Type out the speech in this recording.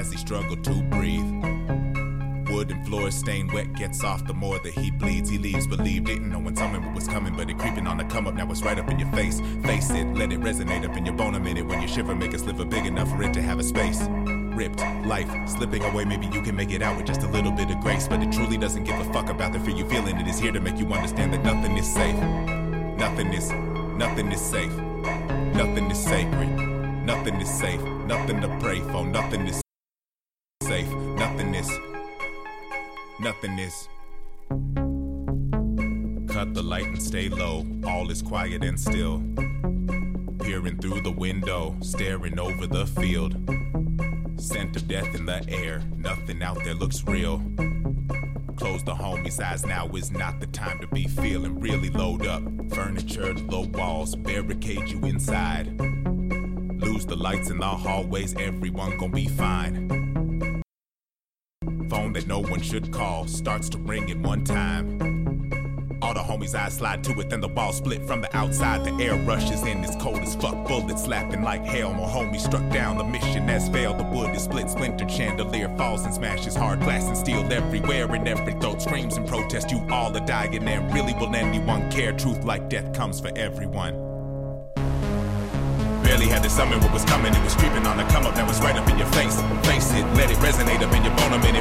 as he struggled to breathe. Wooden floors stained wet, gets off the more that he bleeds. He leaves, believe, didn't know when something was coming, but it creeping on the come up, now it's right up in your face. Face it, let it resonate up in your bone a minute. When you shiver, make a sliver big enough for it to have a space. Ripped, life slipping away, maybe you can make it out with just a little bit of grace. But it truly doesn't give a fuck about the fear you feeling. It is here to make you understand that nothing is safe. Nothing is safe. Nothing is sacred. Nothing is safe. Nothing to pray for. Nothing is safe. Nothing is. Cut the light and stay low. All is quiet and still. Peering through the window, staring over the field. Scent of death in the air. Nothing out there looks real. Close the homie's eyes, now is not the time to be feeling. Really load up. Furniture, low walls, barricade you inside. Lose the lights in the hallways, everyone gon' be fine. Phone that no one should call starts to ring at one time. All the homies' eyes slide to it, then the wall split from the outside. The air rushes in, it's cold as fuck. Bullets slapping like hell. My homie struck down, the mission has failed. The wood is split, splintered, chandelier falls and smashes. Hard glass and steel everywhere, and every throat screams in protest. You all are dying, and really will anyone care? Truth like death comes for everyone. Barely had to summon what was coming. It was creeping on the come up, now it's right up in your face. Face it, let it resonate up in your bone a minute.